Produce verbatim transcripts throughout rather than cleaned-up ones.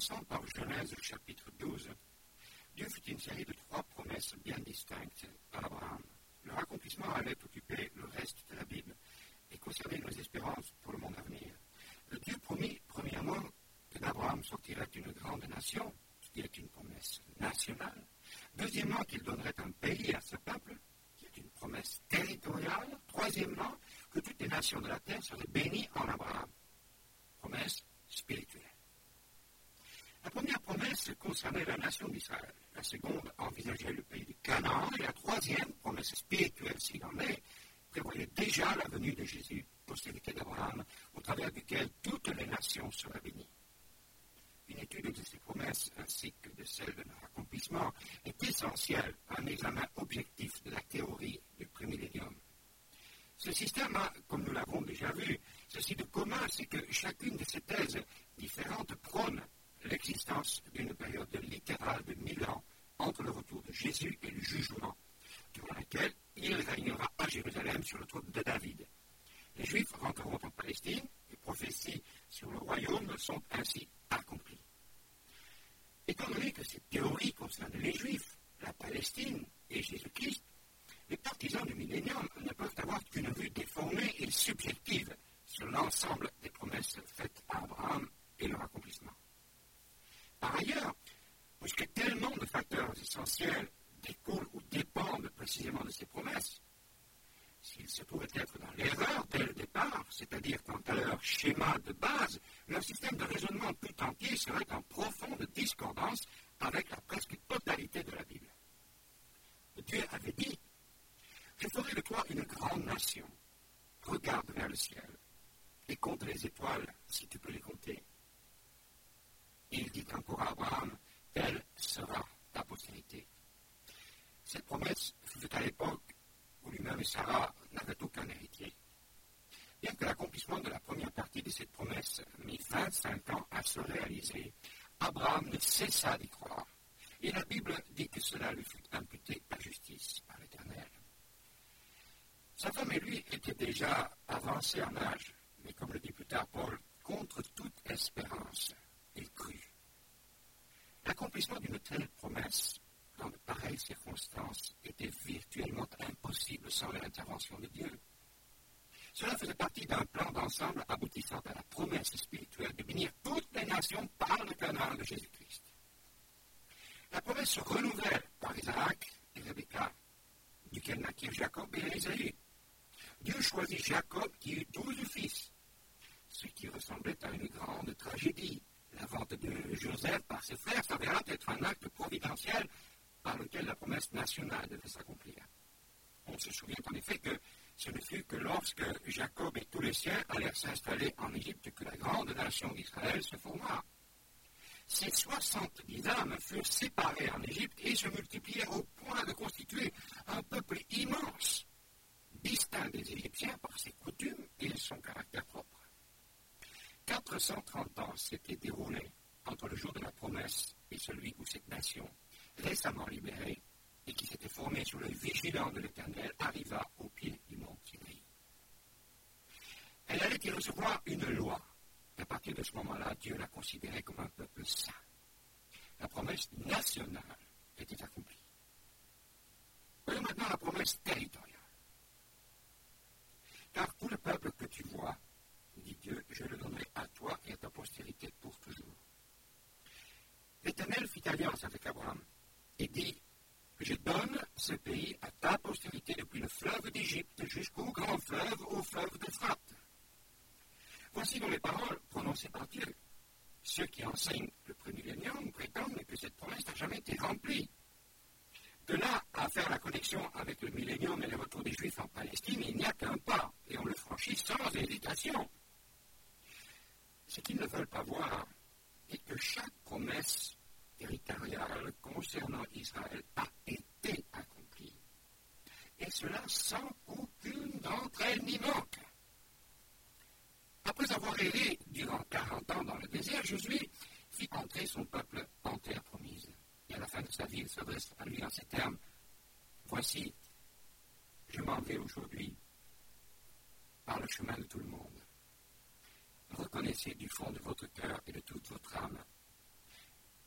commençons par Genèse chapitre douze. Dieu fit une série de trois promesses bien distinctes à Abraham. Leur accomplissement allait occuper le reste de la Bible et concerner nos espérances pour le monde à venir. Dieu promit, premièrement, que d'Abraham sortirait une grande nation, ce qui est une promesse nationale. Deuxièmement, qu'il donnerait un pays à ce peuple, qui est une promesse territoriale. Troisièmement, que toutes les nations de la terre seraient bénies en Abraham. Promesse spirituelle. La première promesse concernait la nation d'Israël. La seconde envisageait le pays de Canaan. Et la troisième, promesse spirituelle s'il en est, prévoyait déjà la venue de Jésus, postérité d'Abraham, au travers duquel toutes les nations seraient bénies. Une étude de ces promesses ainsi que de celles de leur accomplissement est essentielle à un examen objectif de la théorie du prémillénium. Ce système a, comme nous l'avons déjà vu, ceci de commun, c'est que chacune de ces thèses différentes prône l'existence d'une période littérale de mille ans entre le retour de Jésus et le jugement, durant laquelle il régnera à Jérusalem sur le trône de David. Les Juifs rentreront en Palestine, les prophéties sur le royaume sont ainsi accomplies. Étant donné que cette théorie concerne les Juifs, la Palestine et Jésus-Christ, les partisans du millénium ne peuvent avoir qu'une vue déformée et subjective sur l'ensemble des promesses faites à Abraham et leur accomplissement. Par ailleurs, puisque tellement de facteurs essentiels découlent ou dépendent précisément de ces promesses, s'ils se trouvaient être dans l'erreur dès le départ, c'est-à-dire quant à leur schéma de base, leur système de raisonnement tout entier serait en profonde discordance avec la presque totalité de la Bible. Dieu avait dit « Je ferai de toi une grande nation. Regarde vers le ciel et compte les étoiles si tu peux les compter. » Et il dit encore à Abraham, « Telle sera ta postérité. » Cette promesse fut à l'époque où lui-même et Sarah n'avaient aucun héritier. Bien que l'accomplissement de la première partie de cette promesse mit vingt-cinq ans à se réaliser, Abraham ne cessa d'y croire. Et la Bible dit que cela lui fut imputé à justice par l'Éternel. Sa femme et lui étaient déjà avancés en âge, mais comme le dit plus tard Paul, contre toute espérance, il crut. L'accomplissement d'une telle promesse dans de pareilles circonstances était virtuellement impossible sans l'intervention de Dieu. Cela faisait partie d'un plan d'ensemble aboutissant à la promesse spirituelle de bénir toutes les nations par le canal de Jésus-Christ. La promesse se renouvelle par Isaac et Rebecca, duquel naquirent Jacob et Ésaü. Dieu choisit Jacob qui eut douze fils, ce qui ressemblait à une grande tragédie. La vente de Joseph par ses frères s'avéra être un acte providentiel par lequel la promesse nationale devait s'accomplir. On se souvient en effet que ce ne fut que lorsque Jacob et tous les siens allèrent s'installer en Égypte que la grande nation d'Israël se forma. Ces soixante-dix âmes furent séparées en Égypte et se multiplièrent au point de constituer un peuple immense, distinct des Égyptiens par ses coutumes et son caractère propre. quatre cent trente ans s'étaient déroulés entre le jour de la promesse et celui où cette nation, récemment libérée et qui s'était formée sous l'œil vigilant de l'Éternel, arriva au pied du mont Sinaï. Elle allait y recevoir une loi. À partir de ce moment-là, Dieu la considérait comme un peuple saint. La promesse nationale était accomplie. Voyons maintenant la promesse territoriale. Car tout le peuple que tu vois, dit Dieu, je le donnerai à toi et à ta postérité pour toujours. L'Éternel fit alliance avec Abraham et dit, je donne ce pays à ta postérité depuis le fleuve d'Égypte jusqu'au grand fleuve, au fleuve d'Euphrate. Voici donc les paroles prononcées par Dieu. Ceux qui enseignent le prémillénium prétendent que cette promesse n'a jamais été remplie. De là à faire la connexion avec le millénium et le retour des Juifs en Palestine, il n'y a qu'un pas, et on le franchit sans hésitation. Ce qu'ils ne veulent pas voir est que chaque promesse territoriale concernant Israël a été accomplie. Et cela sans qu'aucune d'entre elles n'y manque. Après avoir erré durant quarante ans dans le désert, Josué fit entrer son peuple en terre promise. Et à la fin de sa vie, il s'adresse à lui en ces termes. Voici, je m'en vais aujourd'hui par le chemin de tout le monde. Reconnaissez du fond de votre cœur et de toute votre âme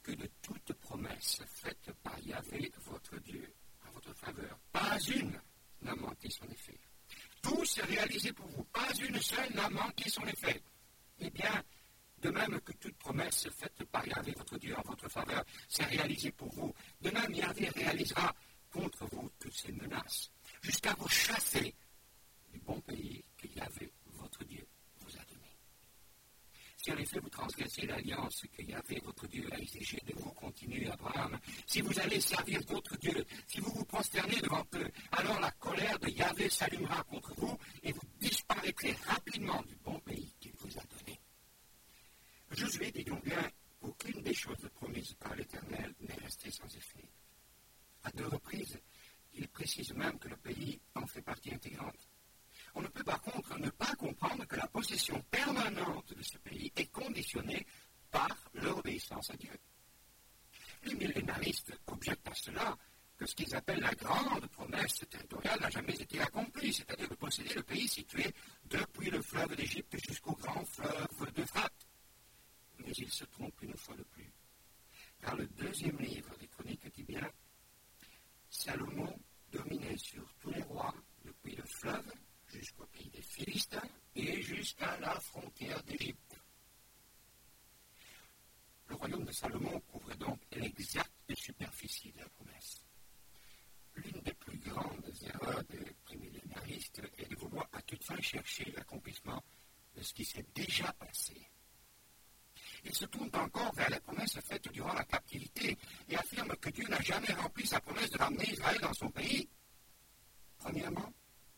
que de toute promesse faite par Yahvé, votre Dieu, en votre faveur, pas une n'a manqué son effet. Tout s'est réalisé pour vous, pas une seule n'a manqué son effet. Eh bien, de même que toute promesse faite par Yahvé, votre Dieu, en votre faveur, s'est réalisée pour vous, de même Yahvé réalisera contre vous toutes ces menaces, jusqu'à vous chasser du bon pays que Yahvé, votre Dieu, vous a donné. Si en effet vous transgressez l'alliance que Yahvé, votre Dieu, a exigée de vous, continuez Abraham, si vous allez servir d'autres dieux, si vous vous prosternez devant eux, alors la colère de Yahvé s'allumera contre vous et vous disparaîtrez rapidement du bon pays qu'il vous a donné. Josué dit donc bien qu'aucune des choses promises par l'Éternel n'est restée sans effet. À deux reprises, il précise même que le pays en fait partie intégrante. On ne peut par contre ne pas comprendre que la possession permanente de ce pays est conditionnée par leur obéissance à Dieu. Les millénaristes objectent à cela que ce qu'ils appellent la grande promesse territoriale n'a jamais été accomplie, c'est-à-dire de posséder le pays situé depuis le fleuve d'Égypte jusqu'au grand fleuve d'Euphrate. Mais ils se trompent une fois de plus. Car le deuxième livre des Chroniques dit bien Salomon dominait sur tous les rois depuis le fleuve jusqu'au pays des Philistins et jusqu'à la frontière d'Égypte. Le royaume de Salomon couvre donc l'exacte superficie de la promesse. L'une des plus grandes erreurs des prémillénaristes est de vouloir à toute fin chercher l'accomplissement de ce qui s'est déjà passé. Ils se tournent encore vers les promesses faites durant la captivité et affirment que Dieu n'a jamais rempli sa promesse de ramener Israël dans son pays. Premièrement,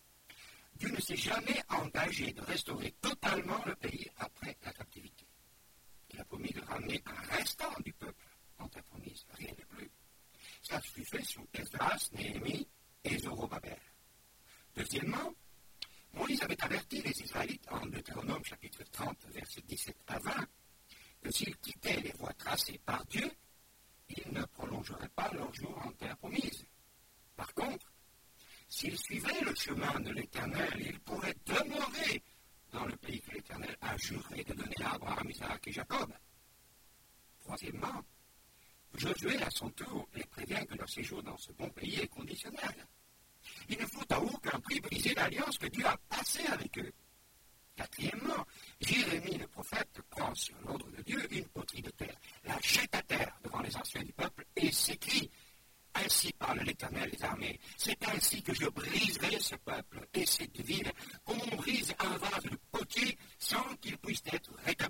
Dieu ne s'est jamais engagé de restaurer totalement le pays après la captivité. Il a promis de ramener un restant du peuple en terre promise, rien de plus. Cela fut fait sous Esdras, Néhémie et Zorobabel. Deuxièmement, Moïse avait averti les Israélites en Deutéronome chapitre trente, versets dix-sept à vingt, que s'ils quittaient les voies tracées par Dieu, ils ne prolongeraient pas leur jour en terre promise. Par contre, s'ils suivaient le chemin de l'Éternel, ils pourraient demeurer dans le pays que l'Éternel a juré de donner à Abraham, Isaac et Jacob. Troisièmement, Josué, à son tour, les prévient que leur séjour dans ce bon pays est conditionnel. Il ne faut à aucun prix briser l'alliance que Dieu a passée avec eux. Quatrièmement, Jérémie le prophète prend sur l'ordre de Dieu une poterie de terre, la jette à terre devant les anciens du peuple et s'écrie « Ainsi parle l'Éternel des armées, c'est ainsi que je briserai ce peuple et cette ville, comme on brise un vase de potier sans qu'il puisse être rétabli. »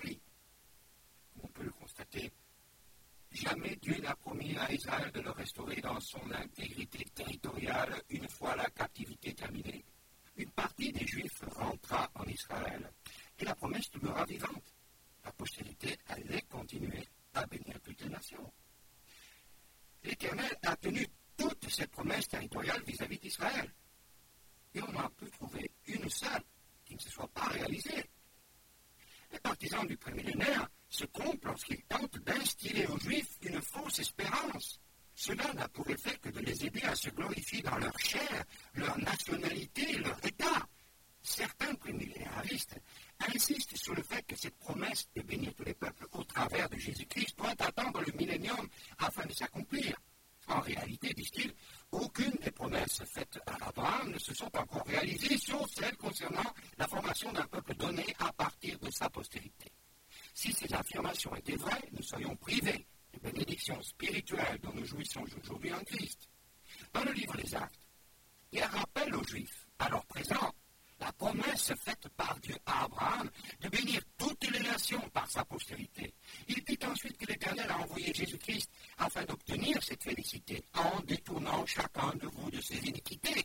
On peut le constater, jamais Dieu n'a promis à Israël de le restaurer dans son intégrité territoriale une fois la captivité terminée. Une partie des Juifs rentra en Israël et la promesse demeura vivante. La postérité allait continuer à bénir toutes les nations. L'Éternel a tenu toutes ses promesses territoriales vis-à-vis d'Israël. Et on a pu trouver une seule qui ne se soit pas réalisée. Les partisans du prémillénaire se trompent lorsqu'ils tentent d'instiller aux Juifs une fausse espérance. Cela n'a pour effet que de les aider à se glorifier dans leur chair, leur nationalité, leur État. Certains prémillénaristes insistent sur le fait que cette promesse de bénir tous les peuples au travers de Jésus-Christ doit attendre le millénium afin de s'accomplir. En réalité, disent-ils, aucune des promesses faites à Abraham ne se sont encore réalisées, sauf celles concernant la formation d'un peuple donné à partir de sa postérité. Si ces affirmations étaient vraies, nous serions privés des bénédictions spirituelles dont nous jouissons aujourd'hui en Christ. Dans le livre des Actes, Pierre rappelle aux Juifs, alors présents, la promesse faite par Dieu à Abraham de bénir toutes les nations par sa postérité. Il dit ensuite que l'Éternel a envoyé Jésus-Christ afin d'obtenir cette félicité en détournant chacun de vous de ses iniquités.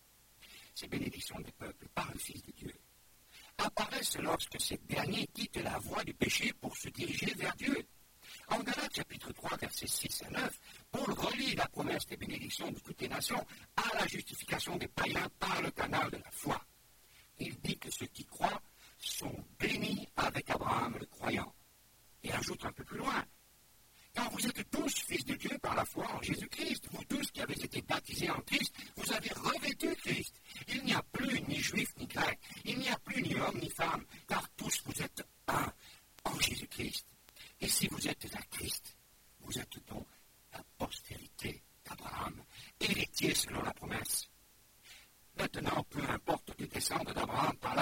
Ces bénédictions des peuples par le Fils de Dieu apparaissent lorsque ces derniers quittent la voie du péché pour se diriger vers Dieu. En Galates chapitre trois, versets six à neuf, Paul relie la promesse des bénédictions de toutes les nations à la justification des païens par le canal de la foi. Il dit que ceux qui croient sont bénis avec Abraham le croyant. Et ajoute un peu plus loin, car vous êtes tous fils de Dieu par la foi en Jésus-Christ, vous tous qui avez été baptisés en Christ, vous avez revêtu Christ. Il n'y a plus ni juif ni grec, il n'y a plus ni homme ni femme, car tous vous êtes un en Jésus-Christ. Et si vous êtes à Christ, vous êtes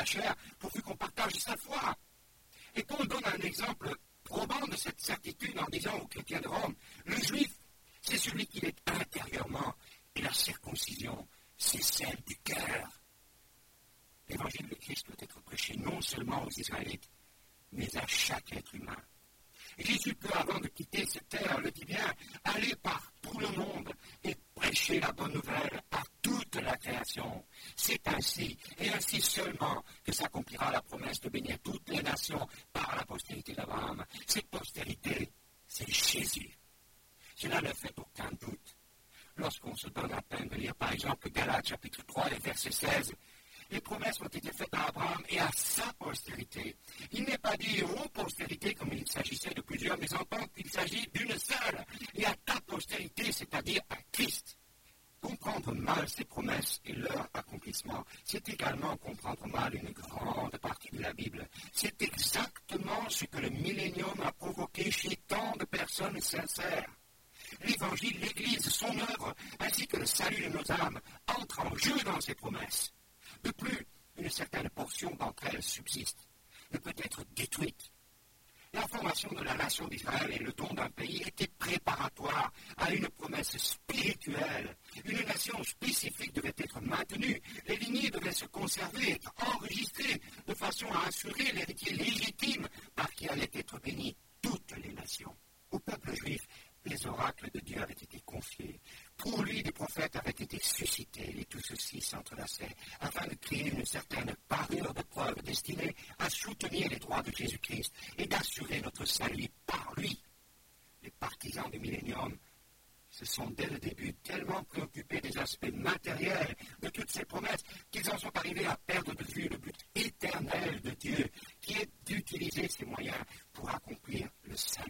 chair, pourvu qu'on partage sa foi. Et Paul donne un exemple probant de cette certitude en disant aux chrétiens de Rome, le juif, c'est celui qui est intérieurement, et la circoncision, c'est celle du cœur. L'évangile de Christ doit être prêché non seulement aux Israélites, mais à chaque être humain. Jésus peut, avant de quitter cette terre, le dit bien, aller par tout le monde et prêcher la bonne nouvelle à toute la création. C'est ainsi, et ainsi seulement, que s'accomplira la promesse de bénir toutes les nations par la postérité d'Abraham. Cette postérité, c'est Jésus. Cela ne fait aucun doute. Lorsqu'on se donne la peine de lire, par exemple, Galates chapitre trois, et verset seize, les promesses ont été faites à Abraham et à sa postérité. Il n'est pas dit aux postérités comme il s'agissait de plusieurs, mais entend qu'il s'agit d'une seule, et à ta postérité, c'est-à-dire à Christ. Comprendre mal ces promesses et leur accomplissement, c'est également comprendre mal une grande partie de la Bible. C'est exactement ce que le millénium a provoqué chez tant de personnes sincères. L'Évangile, l'Église, son œuvre, ainsi que le salut de nos âmes, entrent en jeu dans ces promesses. De plus, une certaine portion d'entre elles subsiste, ne peut être détruite. La formation de la nation d'Israël et le don d'un pays étaient préparatoires à une promesse spirituelle. Une nation spécifique devait être maintenue, les lignées devaient se conserver, être enregistrées, de façon à assurer l'héritier légitime par qui allaient être bénies toutes les nations. Au peuple juif, les oracles de Dieu avaient été confiés. Pour lui, des prophètes avaient été suscités, et tout ceci s'entrelaçait, afin de créer une certaine parure de preuve destinée à soutenir les droits de Jésus-Christ et d'assurer notre salut par lui. Les partisans du millénium se sont dès le début tellement préoccupés des aspects matériels de toutes ces promesses qu'ils en sont arrivés à perdre de vue le but éternel de Dieu, qui est d'utiliser ces moyens pour accomplir le salut.